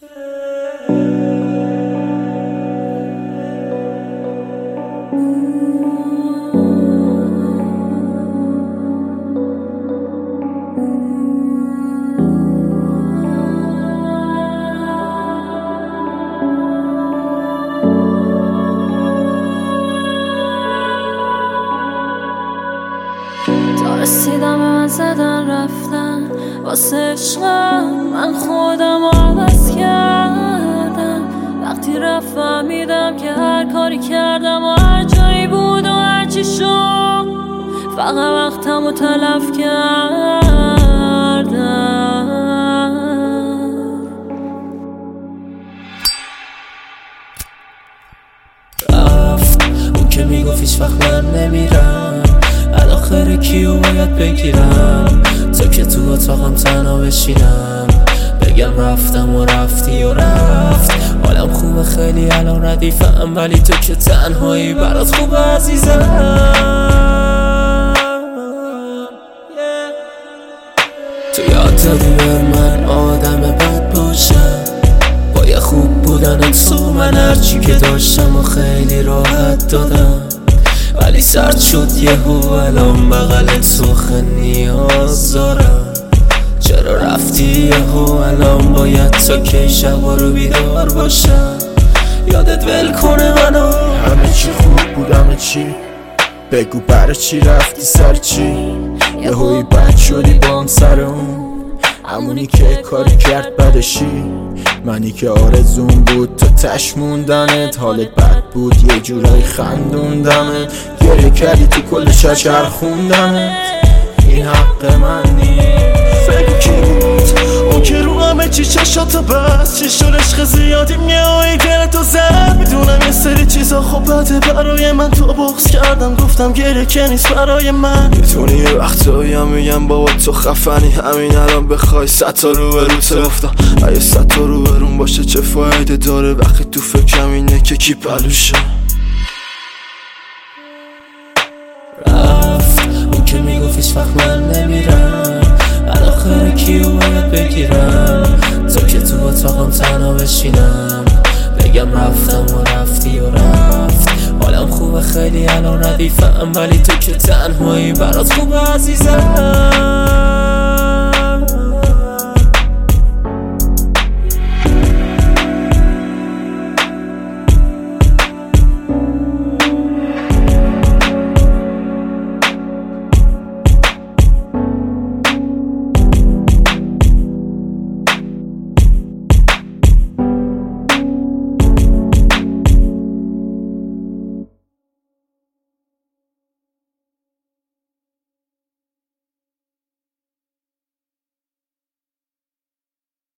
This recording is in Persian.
رسیدم به من زدن رفتن واسه عشقم، من خودم عوض کردم. وقتی رفت فهمیدم که هر کاری کردم و هر جایی بود و هر چی شد فقط وقتم رو تلف کردم. رفت اون که میگفت هیچ وقت من نمیرم، الاخر کیو باید بگیرم تا که تو اتاقم تنها بشینم بگم رفتم و رفتی و رفت. حالم خوبه خیلی الان ردیفم، ولی تو که تنهایی برات خوبه عزیزم. تو یاد دادی به من آدم بد باشم، با یه خوب بودن تو من هرچی که داشتم و خیلی راحت دادم، ولی سرد شد یهو الان بغل تو خیلی نیاز دارم. چرا رفتی یهو الان باید تا کی شبا رو بیدار باشم یادت ول کنه منو؟ همه چی خوب بود همه چی، بگو برای چی رفتی سر چی؟ یهویی بد شدی بام سر اون همونی که کاری کرد بدشی، منی که آرزون بود تو تش موندنت، حالت بد بود یه جورایی خندوندمت، گریه کردی تو کل شجر خوندمت، این حق من نیست. بگو کی بود اون که رو همه چی چشاتو بست، چی شد عشق زیادی میایی دلتو زد. میدونم یه سری چیزا خب بده برای من، تو بغض کردم گفتم گریه که نیست برای من. میتونی یه وقتایی هم میگم بابا تو خفنی، همین الان بخوای 100 تا رو بروت گفتم اگه 100 تا رو برون باشه چه فایده داره وقتی تو فکرم اینه که کی پلوشه. رفت اون که میگفت هیچ وقت من نمیرم، الاخر کیو باید بگیرم تا که تو اتاقم تنها بشینم بگم رفتم و رفتی و رفت. حالم خوبه خیلی الان ردیفم، ولی تو که تنهایی برات خوبه عزیزم.